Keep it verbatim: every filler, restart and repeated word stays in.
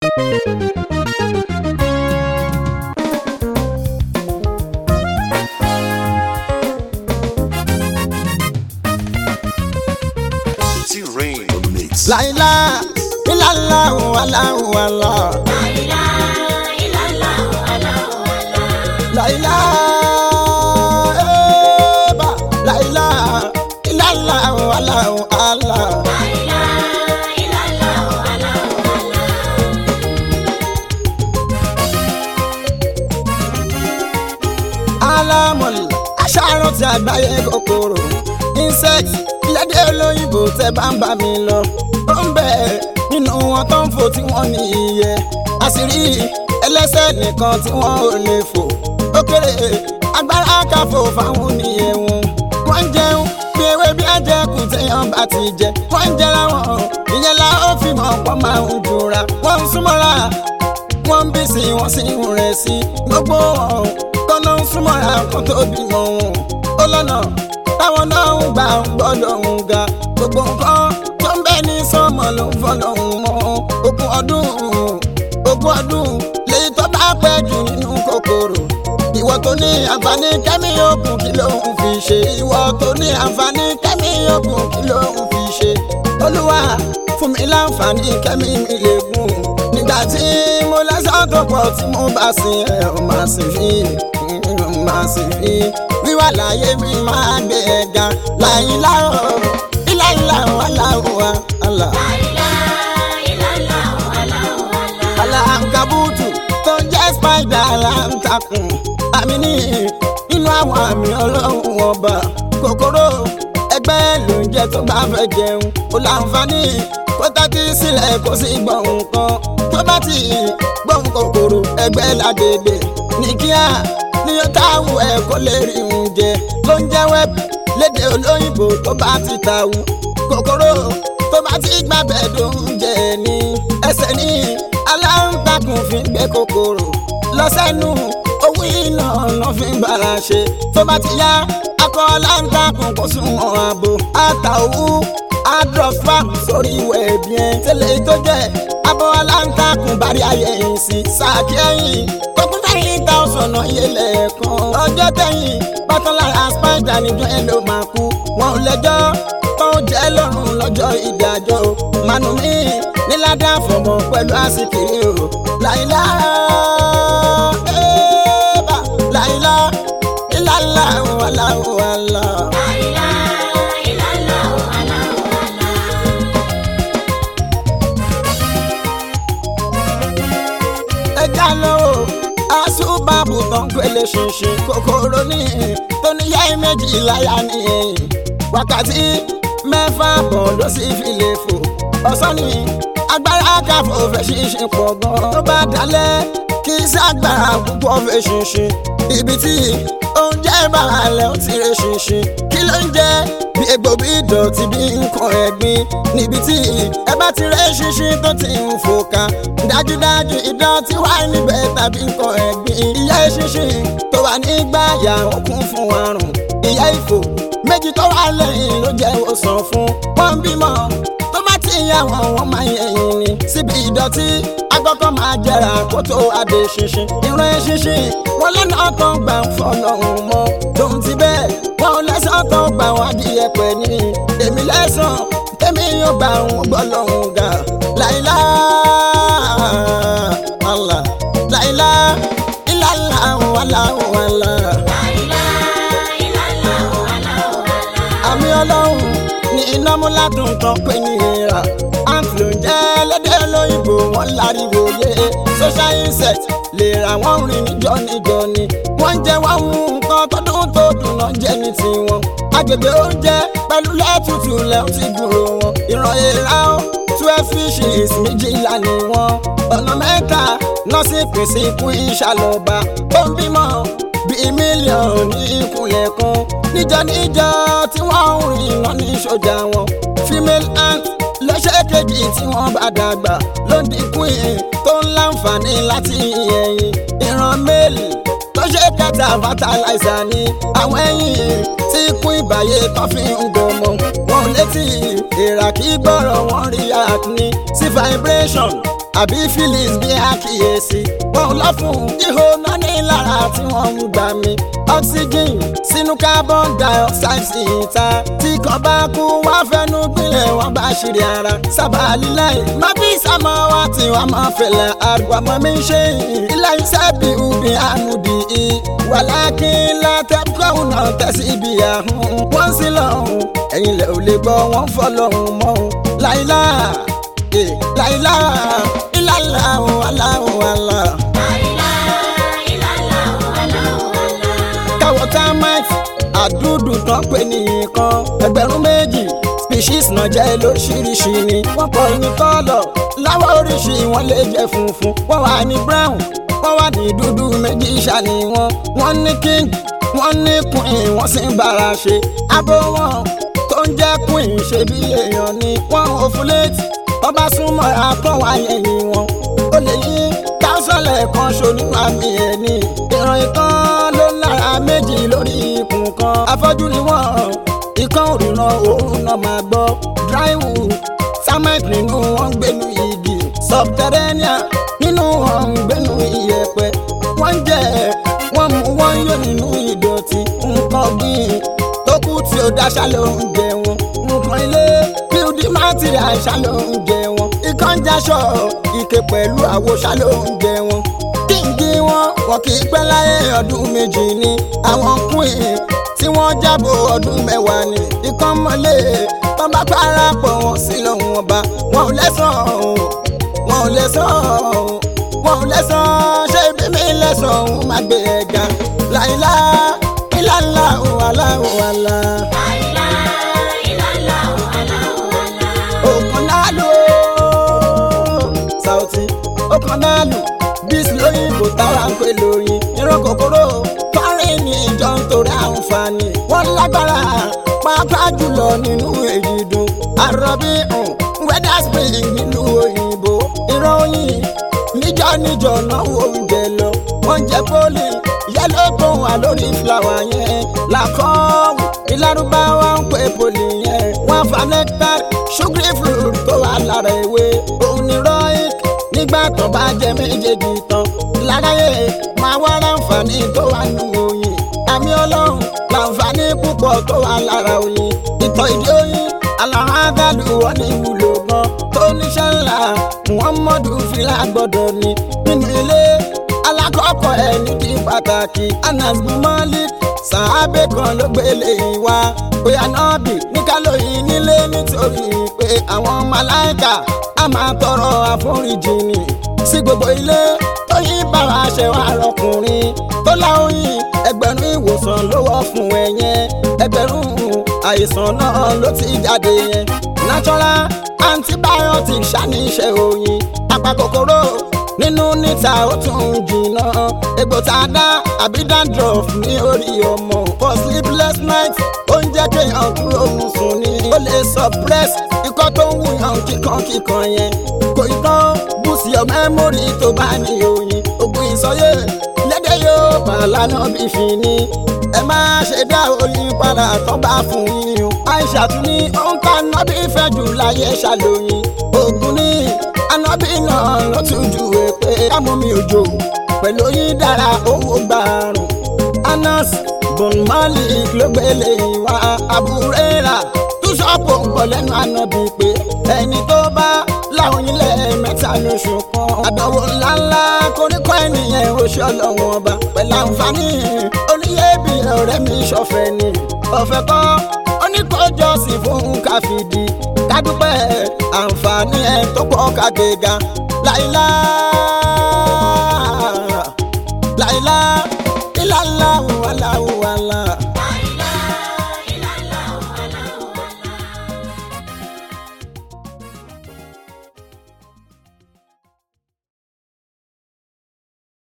La ilaha illallah Allahu Allah. La ilaha illallah Allahu Allah. La ilaha eba. La ilaha illallah Allahu Allah. La ilaha illallah Allahu Allah. Alamul aṣàrò tí àgbáyé kòkòrò insect lédè olóyìnbó tẹ́ bá ń bá mi lọ. Ó ń bẹ nínú wọn tó ń fò tí wọ́n ní iye àṣírí ẹlẹ́sẹ̀ nìkan tí wọ́n ò lè fò ó kéré agbára káfò fáwọn oníyẹn wọn. Wọ́n ń jẹun bí ewé bí àjẹkù téèyàn bá ti jẹ wọ́n ń jẹra wọn ìyẹn la ó fi mọ̀ pọ́ máa ń jura. Wọ́n ń súnmọ́ra wọ́n ń bí sí wọ́n sì ń rẹ̀ sí gbogbo wọn tọ́nà ń súnmọ́ra kan tó bímọ wọn. Ó lọ́nà táwọn náà ń gbà ń gbọ́dọ̀ ń ga gbogbo nǹkan tó ń bẹ ní sọ́mọ ló ń fọ́nà ń mọ́. Ogún ọdún ogún ọdún lèyí tó bá pẹ́ jù nínú kòkòrò. Ìwọ tó ní àǹfààní kẹ́mi ògùn kí ló ń fi ṣe. Ìwọ tó ní àǹfààní kẹ́mi ògùn kí ló ń fi ṣe. Olúwa fún mi láǹfààní kẹ́mi mi lè gùn. Nígbà tí mo lẹ́sọ̀ tó pọ̀ tí mo bá sin ẹ̀ ọ́ máa sì fi máa sì fi wíwà láyé mi máa gbé ẹ̀ga láìláò ìlàláò aláwọ̀ àlà. La ilaha illallah Allahu Allah. Aláǹkàbùtù tó ń jẹ́ spider aláǹtakùn àmì ní inú àwọn àmì ọlọ́run ọba. Kòkòrò ẹgbẹ́ ló ń jẹ tó bá fẹ́ jẹun ó láǹfààní kó tẹ́tí sílẹ̀ kó sì gbọ́ nǹkan tó bá ti gbóhùn kòkòrò ẹgbẹ́ ládèdè ní kíá ní ó táwọn ẹ̀ kó lè rí oúnjẹ ló ń jẹ́ wẹ́ẹ̀bù lédè olóyìnbó tó bá ti tàwù. Kòkòrò tó bá ti gbàbẹ̀ dóúnjẹ ní ẹsẹ̀ ní aláǹtakùn fi ń gbé kòkòrò lọ sẹ́nu owó iná ọ̀nà fi ń bára ṣe. Tó bá ti yá akọ aláǹtakùn kò súnmọ́ ààbò àtà owó àdrọ̀fà sórí ìwẹ̀ ẹ̀bí ẹ̀ tẹ́lẹ̀ tó jẹ́ abọ́ aláǹtakùn bá rí ayé yìí sí sáàkì ẹ̀yìn kókún fẹ́yìn ta ọ̀sán náà yé lẹ́ẹ̀kan. Ọjọ́ tẹ̀yìn bàtàn lára spider níjọ́ ẹ̀ ló máa kú. Wọn ò lẹ́jọ́ tó ń jẹ́ lọ́rùn lọ́jọ́ ìdájọ́ manu mi níládà fọmọ pẹ̀lú àsìkiri o. Láìlá ẹ̀ẹ́bà láìlá ìlàlá Allahu Allah. La ilaha illallah Allahu Allah. Ẹja lọ́wọ́ àṣùbàbù tó ń pèlè ṣinṣin kòkòrò ní tó níyá méjì láyà ní ẹ̀yìn wákàtí mẹ́fà bọ̀ ló sì fi lè fò. Ọ̀sán ni agbára káfọ́ fẹ́ ṣinṣin pọ̀ gan. Tó bá dalẹ̀ kì í ṣàgbára púpọ̀ fẹ́ ṣinṣin. Ibi tí oúnjẹ bá halẹ̀ ó ti rẹ̀ ṣinṣin. Kí ló ń jẹ́ bí egbò bí ìdọ̀tí bí nǹkan ẹ̀gbin. Níbi tí ẹ bá ti rẹ̀ ṣinṣin tó ti ń fò ká dájúdájú ìdọ̀tí wà níbẹ̀ tàbí nǹkan ẹ̀gbin. Ìyá ṣinṣin tó wà nígbà yà ó kún fún àrùn. Ìyá ìfò méjì tó wà lẹ́yìn ló jẹ́ ìwòsàn fún wọn bímọ tó bá ti yà wọ́n wọ́n máa yẹ̀yìn ni síbi ìdọ̀tí agbọ́kọ̀ máa jẹrà kó tó adé ṣinṣin. Ìran ṣinṣin wọn lọ́nà tó ń gbà ń fọlọ́hún mọ́ tóun ti bẹ́ẹ̀ wọn ò lẹ́sàn tó ń gbà wọ́n adìyẹ pẹ̀ ní èmi lẹ́sàn tẹ́mi yóò gbà ń gbọ́ lọ́hún ga. Láìlá Allah láìlá ìlàlá Allahu Allah. La ilaha illallah Allahu Allah. Àmì ọlọ́run ní iná mú ládùn tán pé ní ìra ant ló ń jẹ́ lédè olóyìnbó wọn láriwo yé social insect lè ra wọn rìn níjọ níjọ ni wọ́n ń jẹ wọ́n mú nǹkan tọdún tó dùn náà jẹ́ ní tiwọn. Agbègbè oúnjẹ pẹ̀lú lẹ́tùtù lẹ́hún ti gbúrò wọn. Ìran èèrà ó twelve fishes méjìlá ni wọ́n. Ọ̀nà mẹ́ta nọ́ọ̀sì pèsè ikú ìṣàlọ́ba ó ń bímọ bíi mílíọ̀nù ní ìkúnlẹ̀ kan. Níjọ níjọ tí wọ́n ń rìn lọ ní sójà wọn. Female ant lọ́sẹ̀ kejì tí wọ́n bá dàgbà ló ń dínkù yìí tó ń láǹfààní láti ẹ̀yìn. Ìran male lọ́sẹ̀ kẹta fertilizer ni àwọn ẹ̀yìn tí kún ìbàyè tó fi ń gbọmọ. Wọn ò létí èèrà kí gbọ́rọ̀ wọn react ní sí vibration àbí feelings bí àkíyèsí wọn lọ fún ihò náà ní lára tí wọ́n ń gbà mí oxygen sínú carbon dioxide sí ìta tí kan bá kú wá fẹnu gbilẹ̀ wọ́n bá ṣírí ara sábà líláì má bí sámọ́ wá tí wọ́n máa fẹ̀lẹ̀ àrùwà mọ́ mi ṣe ilé iṣẹ́ bí ubi àmúdi i wàlákì látẹ́kọ̀ọ́ náà tẹ̀sí ibi àhún wọ́n sì lọ́hùn ẹ̀yin lẹ̀ ò lè gbọ́ wọ́n fọ́ lọ́hùn mọ́ láìlá láìlá ìlàlá aláwọ̀ àlá. káwọ́ termite àdúdù tán pé ní nǹkan ẹgbẹ̀rún méjì species náà jẹ́ lóríṣiríṣi ni wọ́n pọ̀ ní kọ́lọ̀ láwọ̀ oríṣi wọn lè jẹ́ funfun wọ́n wà ní brown wọ́n wà ní dúdú méjì ṣàní wọn wọ́n ní king wọ́n ní queen wọ́n sì ń bára ṣe abo wọn tó ń jẹ́ queen ṣe bí èèyàn ni wọ́n ovulate wọ́n bá súnmọ́ àkọ́wà yẹ̀yìn wọn ó lè yí káṣọ́lẹ̀ kan ṣo nínú àmì ẹ̀ ní ìran ìkan ló lára méjì lórí ikùn kan afọ́jú ni wọ́n ìkan òrìràn òórùn náà máa gbọ́ drywood termite nínú wọn gbénu igi subterranean nínú wọn gbénu iyẹ̀pẹ̀ wọ́n jẹ wọ́n mú wọ́n yọ nínú ìdọ̀tí nǹkan gbìn tó kù tí ó dáṣà ló ń jẹ wọn nǹkan ilé building material ṣá ló ń jẹ wọn ikán jaṣọ ike pẹ̀lú àwòṣá ló ń jẹ wọn kíngì wọn wọn kì í pẹ́ láyé ọdún méjì ni àwọn queen tí wọ́n jábọ̀ ọdún mẹ́wàá ni ikán mọ́lẹ̀ wọ́n bá parapọ̀ wọn sí lọ́hùn ọba wọn ò lẹ́sàn-án wọn ò lẹ́sàn-án wọn ò lẹ́sàn-án ṣé ibi mi lẹ́sàn-án òun máa gbé ẹ̀ga láìlá ìlàlá òwàlá òwàlá. ọkàn náà lù bísí lóyìnbó táwa ń pè lóyìn ìran kòkòrò fárin ní ìjọ ń torí àǹfààní wọn lágbára pàápàá jùlọ nínú èyí dùn àròbí weather spring nílùú òyìnbó ìran oyin níjọ níjọ náà wo oúnjẹ lọ wọn jẹ pólì yẹlò tó wà lórí fúláwà yẹn làkọ́ọ̀wù ìlárúbáwá ń pè pólì yẹn wọn fa nectar sugary fruit tó wà lára ewé òun ni rọ́ìk nígbà tó bá jẹ méjèèjì tán láráyé máa wá láǹfààní tó wà nù oyin àmì ọlọ́run láǹfààní púpọ̀ tó wà lára oyin ìtọ̀ ìdí oyin aláhàdàlù wọn ní ìwúlò gan tó níṣẹ́ ńlá muhammadu fìlà gbọ́dọ̀ ní nínú ilé alákọ̀ọ́kọ́ ẹ̀ nídìí pàtàkì anas bin malik sàábé kan ló gbélé ìwà bóyá náà bì ní kálóyìn nílé nítorí pé àwọn màláìkà a máa tọrọ àforíjì ni sí gbogbo ilé tó yí bàbá ṣe wá rọkùnrin tó láoyin ẹgbẹ̀rún ìwòsàn ló wọ́ fún ẹ yẹn ẹgbẹ̀rún àìsàn náà ló ti jáde yẹn natural antibiotic ṣàníṣe oyin apakòkòrò nínú níta ó tún jìnnà egbò tá a dá àbí dandruff ní orí ọmọ for sleepless night ó ń jẹ́ kéèyàn dúró òun sùn ni ó lè suppress ikọ́ tó ń wúyàn kíkan kíkan yẹn kò ì tán boost your memory tó bá ní oyin ògùn ìsọyé lédè yóò bá lánà bí fi ní ẹ má ṣe dá oyin padà tán bá fún yín o àìṣà tún ní òun ká nábì fẹ́ jù láyé ṣàlóyin ògùn ní anábì náà ló tún júwe pé kámú mi òjò pẹ̀lú oyin dára owó gbàrún anas bon malik ló gbélé ìwà àbúrẹ́rà túṣọ́pù ń bọ̀ lẹ́nu ànábì pé ẹni tó bá láwọn ilẹ̀ mẹ́ta lóṣù kan àdánwò ńláńlá koríko ènìyàn oṣù ọlọ́wọ́n ọba pẹ̀lú àǹfààní oníyébí ọ̀rẹ́ mi ṣọ̀fẹ́ ni ọ̀fẹ́ kọ́ oníkójọ́sì fún káfídì kádúpẹ́ àǹfààní ẹ̀ tó pọ̀ kàgbéga láìláà.